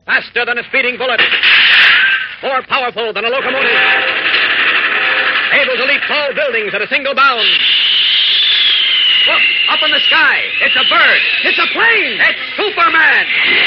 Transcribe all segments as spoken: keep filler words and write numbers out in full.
Faster than a speeding bullet. More powerful than a locomotive. Able to leap tall buildings at a single bound. Look, up in the sky. It's a bird. It's a plane. It's Superman.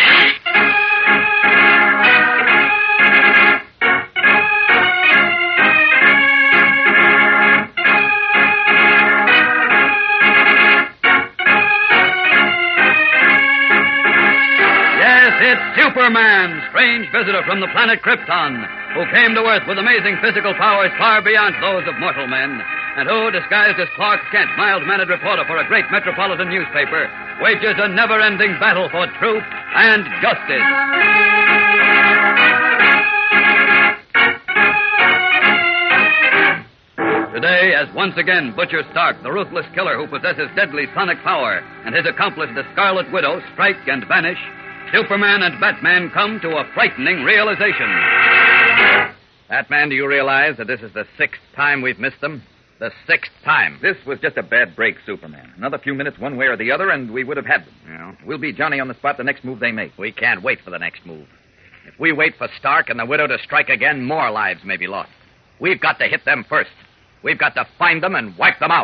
It's Superman, strange visitor from the planet Krypton, who came to Earth with amazing physical powers far beyond those of mortal men, and who, disguised as Clark Kent, mild-mannered reporter for a great metropolitan newspaper, wages a never-ending battle for truth and justice. Today, as once again Butcher Stark, the ruthless killer who possesses deadly sonic power, and his accomplice, the Scarlet Widow, strike and vanish, Superman and Batman come to a frightening realization. Batman, do you realize that this is the sixth time we've missed them? The sixth time. This was just a bad break, Superman. Another few minutes one way or the other, and we would have had them. Yeah. We'll be Johnny on the spot the next move they make. We can't wait for the next move. If we wait for Stark and the Widow to strike again, more lives may be lost. We've got to hit them first. We've got to find them and wipe them out.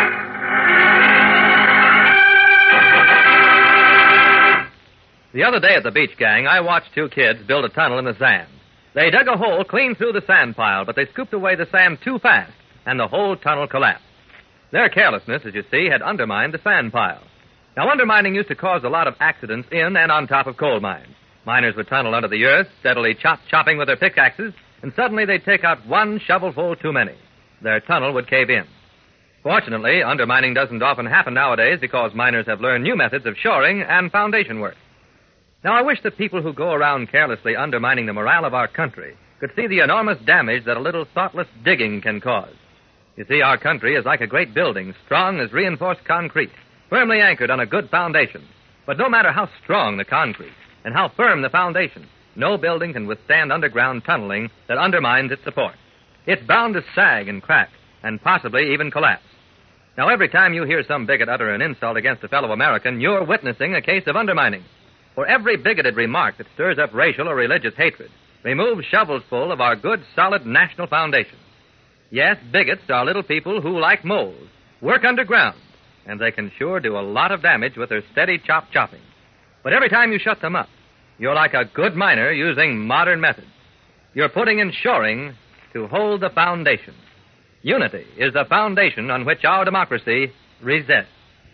The other day at the beach, gang, I watched two kids build a tunnel in the sand. They dug a hole clean through the sand pile, but they scooped away the sand too fast, and the whole tunnel collapsed. Their carelessness, as you see, had undermined the sand pile. Now, undermining used to cause a lot of accidents in and on top of coal mines. Miners would tunnel under the earth, steadily chop chopping with their pickaxes, and suddenly they'd take out one shovelful too many. Their tunnel would cave in. Fortunately, undermining doesn't often happen nowadays because miners have learned new methods of shoring and foundation work. Now, I wish that people who go around carelessly undermining the morale of our country could see the enormous damage that a little thoughtless digging can cause. You see, our country is like a great building, strong as reinforced concrete, firmly anchored on a good foundation. But no matter how strong the concrete and how firm the foundation, no building can withstand underground tunneling that undermines its support. It's bound to sag and crack and possibly even collapse. Now, every time you hear some bigot utter an insult against a fellow American, you're witnessing a case of undermining. For every bigoted remark that stirs up racial or religious hatred removes shovels full of our good, solid national foundation. Yes, bigots are little people who, like moles, work underground, and they can sure do a lot of damage with their steady chop-chopping. But every time you shut them up, you're like a good miner using modern methods. You're putting in shoring to hold the foundation. Unity is the foundation on which our democracy rests.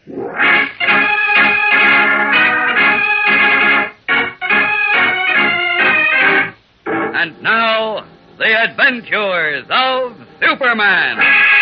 And now, the adventures of Superman.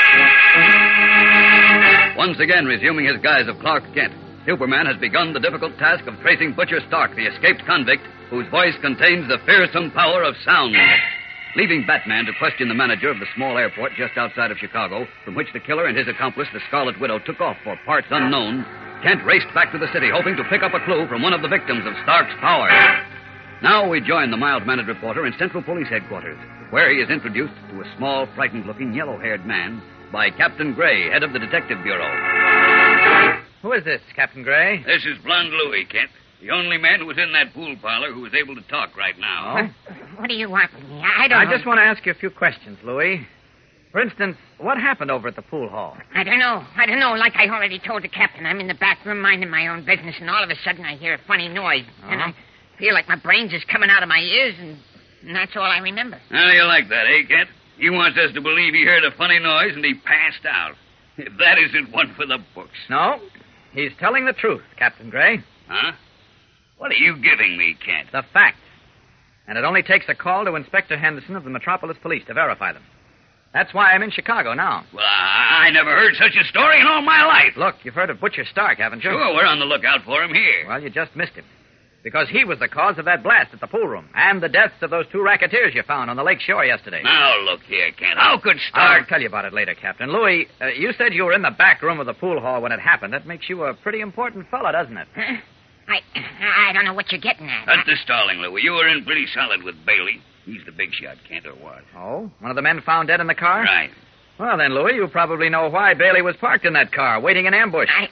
Once again, resuming his guise of Clark Kent, Superman has begun the difficult task of tracing Butcher Stark, the escaped convict, whose voice contains the fearsome power of sound. Leaving Batman to question the manager of the small airport just outside of Chicago, from which the killer and his accomplice, the Scarlet Widow, took off for parts unknown, Kent raced back to the city, hoping to pick up a clue from one of the victims of Stark's power. Now we join the mild-mannered reporter in Central Police Headquarters, where he is introduced to a small, frightened-looking, yellow-haired man by Captain Gray, head of the Detective Bureau. Who is this, Captain Gray? This is Blonde Louie, Kent. The only man who was in that pool parlor who was able to talk right now. What, what do you want from me? I don't I know. just want to ask you a few questions, Louie. For instance, what happened over at the pool hall? I don't know. I don't know. Like I already told the captain, I'm in the back room minding my own business, and all of a sudden I hear a funny noise. Uh-huh. And I feel like my brains is coming out of my ears, and, and that's all I remember. How do you like that, eh, Kent? He wants us to believe he heard a funny noise and he passed out. If that isn't one for the books. No, he's telling the truth, Captain Gray. Huh? What are you giving me, Kent? The facts. And it only takes a call to Inspector Henderson of the Metropolis Police to verify them. That's why I'm in Chicago now. Well, I, I never heard such a story in all my life. Look, you've heard of Butcher Stark, haven't you? Sure, we're on the lookout for him here. Well, you just missed him. Because he was the cause of that blast at the pool room and the deaths of those two racketeers you found on the lake shore yesterday. Now, look here, Kent. How could I'll Stark... tell you about it later, Captain. Louis, uh, you said you were in the back room of the pool hall when it happened. That makes you a pretty important fella, doesn't it? Huh? I I don't know what you're getting at. That's the stalling, Louie. You were in pretty solid with Bailey. He's the big shot, Kent, or what? Oh? One of the men found dead in the car? Right. Well, then, Louis, you probably know why Bailey was parked in that car, waiting in ambush. I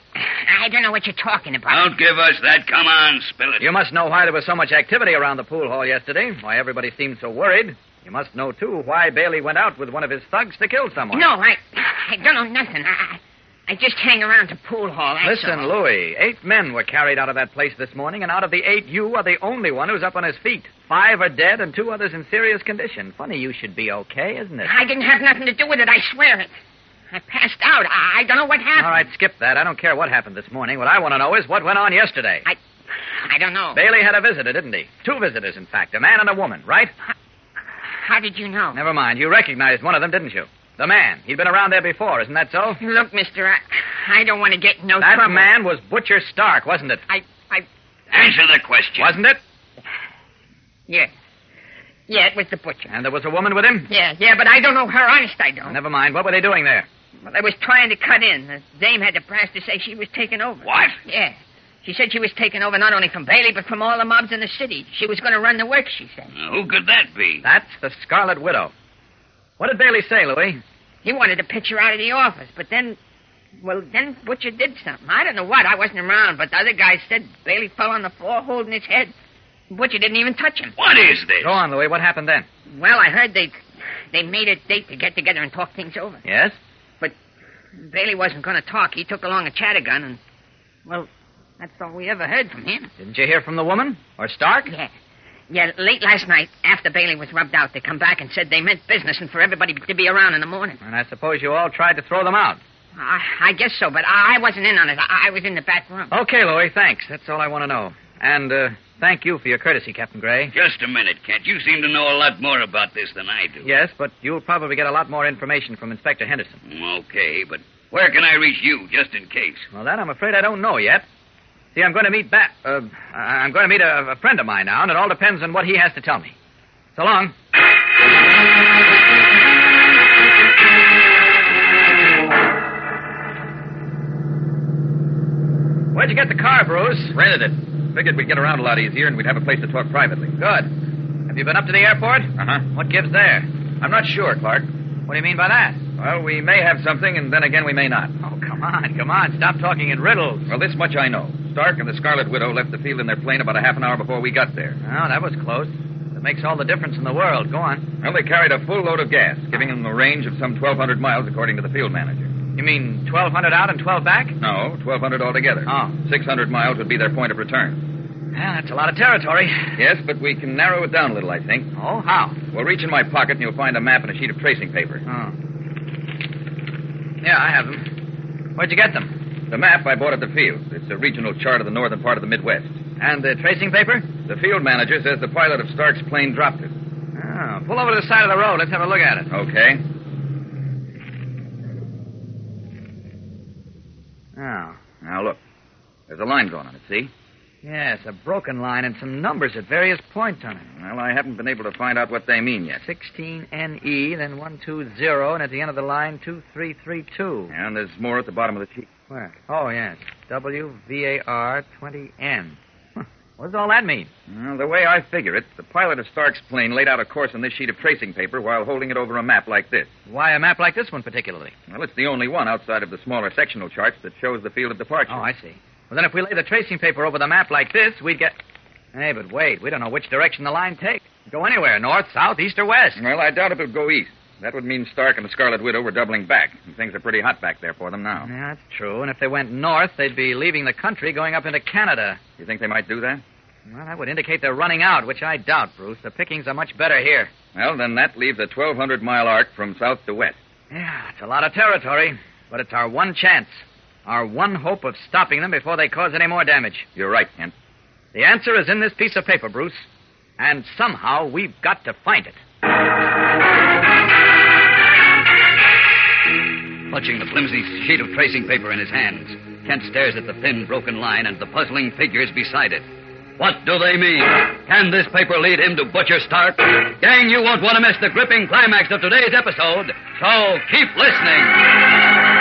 I don't know what you're talking about. Don't give us that. Come on, spill it. You must know why there was so much activity around the pool hall yesterday, why everybody seemed so worried. You must know, too, why Bailey went out with one of his thugs to kill someone. No, I I don't know nothing. I, I just hang around the pool hall, that's Listen, all. Louis, eight men were carried out of that place this morning, and out of the eight, you are the only one who's up on his feet. Five are dead and two others in serious condition. Funny you should be okay, isn't it? I didn't have nothing to do with it, I swear it. I passed out. I, I don't know what happened. All right, skip that. I don't care what happened this morning. What I want to know is what went on yesterday. I I don't know. Bailey had a visitor, didn't he? Two visitors, in fact, a man and a woman, right? How, how did you know? Never mind. You recognized one of them, didn't you? The man. He'd been around there before, isn't that so? Look, mister, I, I don't want to get in no that trouble. man was Butcher Stark, wasn't it? I, I... Answer the question. Wasn't it? Yeah. Yeah, it was the butcher. And there was a woman with him? Yeah, yeah, but I don't know her. Honest, I don't. Never mind. What were they doing there? Well, they was trying to cut in. The dame had the brass to say she was taken over. What? Yeah. She said she was taken over not only from Bailey, but from all the mobs in the city. She was going to run the work, she said. Now, who could that be? That's the Scarlet Widow. What did Bailey say, Louis? He wanted to pitch her out of the office, but then... Well, then Butcher did something. I don't know what. I wasn't around, but the other guys said Bailey fell on the floor holding his head. Butcher didn't even touch him. What is this? Go on, Louis. What happened then? Well, I heard they they made a date to get together and talk things over. Yes? But Bailey wasn't going to talk. He took along a chattergun, and, well, that's all we ever heard from him. Didn't you hear from the woman? Or Stark? Yeah. Yeah, late last night, after Bailey was rubbed out, they come back and said they meant business and for everybody to be around in the morning. And I suppose you all tried to throw them out. I, I guess so, but I, I wasn't in on it. I, I was in the back room. Okay, Louis, thanks. That's all I want to know. And, uh, thank you for your courtesy, Captain Gray. Just a minute, Kent. You seem to know a lot more about this than I do. Yes, but you'll probably get a lot more information from Inspector Henderson. Okay, but where can I reach you, just in case? Well, that I'm afraid I don't know yet. See, I'm going to meet back. Uh, I'm going to meet a, a friend of mine now, and it all depends on what he has to tell me. So long. Where'd you get the car, Bruce? Rented it. Figured we'd get around a lot easier and we'd have a place to talk privately. Good. Have you been up to the airport? Uh-huh. What gives there? I'm not sure, Clark. What do you mean by that? Well, we may have something, and then again we may not. Oh, come on, come on. Stop talking in riddles. Well, this much I know. Stark and the Scarlet Widow left the field in their plane about a half an hour before we got there. Oh, that was close. That makes all the difference in the world. Go on. Well, they carried a full load of gas, giving them a range of some twelve hundred miles, according to the field manager. You mean twelve hundred out and twelve back? No, twelve hundred altogether. Oh. six hundred miles would be their point of return. Well, that's a lot of territory. Yes, but we can narrow it down a little, I think. Oh, how? We'll reach in my pocket and you'll find a map and a sheet of tracing paper. Oh. Yeah, I have them. Where'd you get them? The map I bought at the field. It's a regional chart of the northern part of the Midwest. And the tracing paper? The field manager says the pilot of Stark's plane dropped it. Oh, pull over to the side of the road. Let's have a look at it. Okay. Oh. Now, look. There's a line drawn on it, see? Yes, a broken line and some numbers at various points on it. Well, I haven't been able to find out what they mean yet. sixteen N E, then one two zero, and at the end of the line, two three three two. And there's more at the bottom of the sheet. Where? Oh, yes. W V A R twenty N. Huh. What does all that mean? Well, the way I figure it, the pilot of Stark's plane laid out a course on this sheet of tracing paper while holding it over a map like this. Why a map like this one particularly? Well, it's the only one outside of the smaller sectional charts that shows the field of departure. Oh, I see. Well, then if we lay the tracing paper over the map like this, we'd get... Hey, but wait. We don't know which direction the line takes. Go anywhere. North, south, east, or west. Well, I doubt if it'll go east. That would mean Stark and the Scarlet Widow were doubling back. And things are pretty hot back there for them now. Yeah, that's true. And if they went north, they'd be leaving the country, going up into Canada. You think they might do that? Well, that would indicate they're running out, which I doubt, Bruce. The pickings are much better here. Well, then that leaves a twelve hundred mile arc from south to west. Yeah, it's a lot of territory, but it's our one chance. Our one hope of stopping them before they cause any more damage. You're right, Kent. The answer is in this piece of paper, Bruce. And somehow we've got to find it. Clutching the flimsy sheet of tracing paper in his hands, Kent stares at the thin, broken line and the puzzling figures beside it. What do they mean? Can this paper lead him to Butcher Stark? Gang, you won't want to miss the gripping climax of today's episode, so keep listening.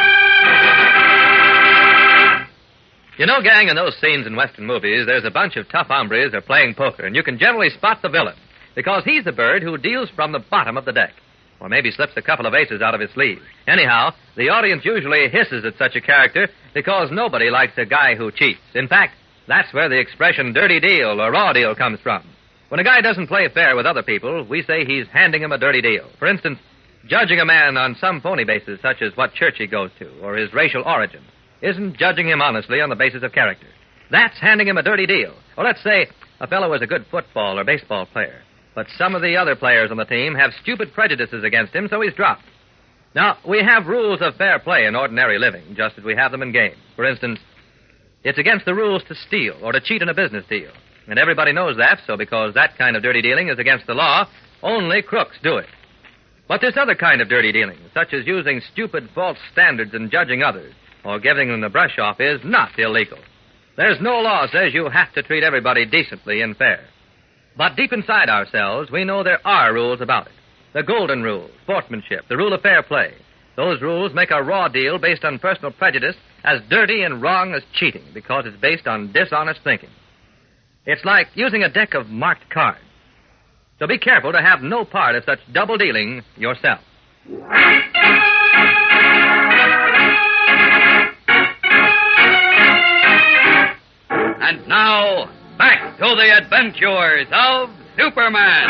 You know, gang, in those scenes in Western movies, there's a bunch of tough hombres that are playing poker, and you can generally spot the villain, because he's the bird who deals from the bottom of the deck. Or maybe slips a couple of aces out of his sleeve. Anyhow, the audience usually hisses at such a character because nobody likes a guy who cheats. In fact, that's where the expression dirty deal or raw deal comes from. When a guy doesn't play fair with other people, we say he's handing him a dirty deal. For instance, judging a man on some phony basis, such as what church he goes to or his racial origin, isn't judging him honestly on the basis of character. That's handing him a dirty deal. Or let's say a fellow is a good football or baseball player, but some of the other players on the team have stupid prejudices against him, so he's dropped. Now, we have rules of fair play in ordinary living, just as we have them in games. For instance, it's against the rules to steal or to cheat in a business deal. And everybody knows that, so because that kind of dirty dealing is against the law, only crooks do it. But this other kind of dirty dealing, such as using stupid false standards in judging others or giving them the brush off, is not illegal. There's no law says you have to treat everybody decently and fair. But deep inside ourselves, we know there are rules about it. The golden rule, sportsmanship, the rule of fair play. Those rules make a raw deal based on personal prejudice as dirty and wrong as cheating because it's based on dishonest thinking. It's like using a deck of marked cards. So be careful to have no part of such double dealing yourself. And now, back to the adventures of Superman.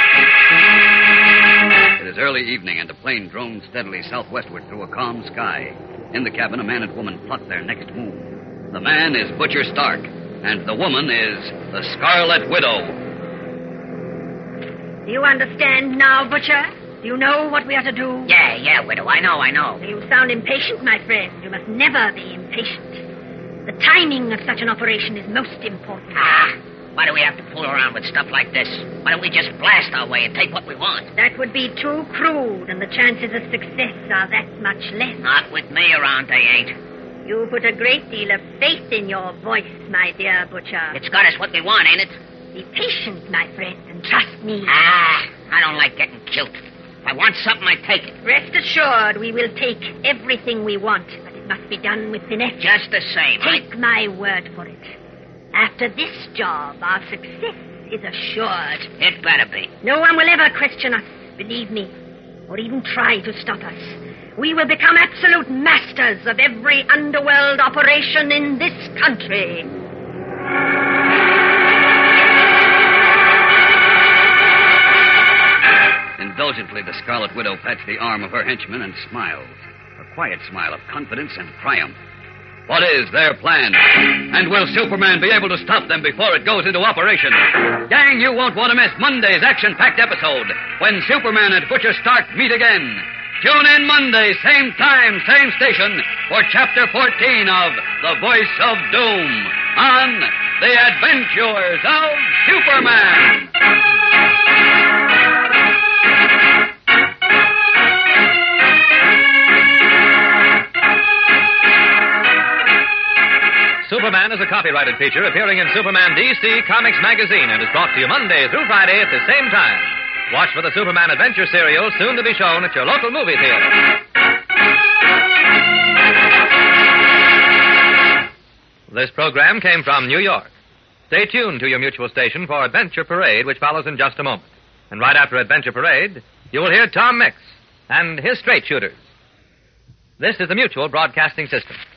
It is early evening, and the plane drones steadily southwestward through a calm sky. In the cabin, a man and woman plot their next move. The man is Butcher Stark, and the woman is the Scarlet Widow. Do you understand now, Butcher? Do you know what we are to do? Yeah, yeah, Widow, I know, I know. You sound impatient, my friend. You must never be impatient. The timing of such an operation is most important. Ah, why do we have to fool around with stuff like this? Why don't we just blast our way and take what we want? That would be too crude, and the chances of success are that much less. Not with me around, they ain't. You put a great deal of faith in your voice, my dear Butcher. It's got us what we want, ain't it? Be patient, my friend, and trust me. Ah, I don't like getting killed. If I want something, I take it. Rest assured, we will take everything we want, but it must be done with finesse. Just the same. Take I... my word for it. After this job, our success is assured. It better be. No one will ever question us, believe me, or even try to stop us. We will become absolute masters of every underworld operation in this country. Indulgently, the Scarlet Widow pats the arm of her henchman and smiles. A quiet smile of confidence and triumph. What is their plan? And will Superman be able to stop them before it goes into operation? Gang, you won't want to miss Monday's action-packed episode when Superman and Butcher Stark meet again. Tune in Monday, same time, same station, for Chapter fourteen of The Voice of Doom on The Adventures of Superman. Superman is a copyrighted feature appearing in Superman D C Comics magazine and is brought to you Monday through Friday at the same time. Watch for the Superman Adventure serial, soon to be shown at your local movie theater. This program came from New York. Stay tuned to your mutual station for Adventure Parade, which follows in just a moment. And right after Adventure Parade, you will hear Tom Mix and his straight shooters. This is the Mutual Broadcasting System.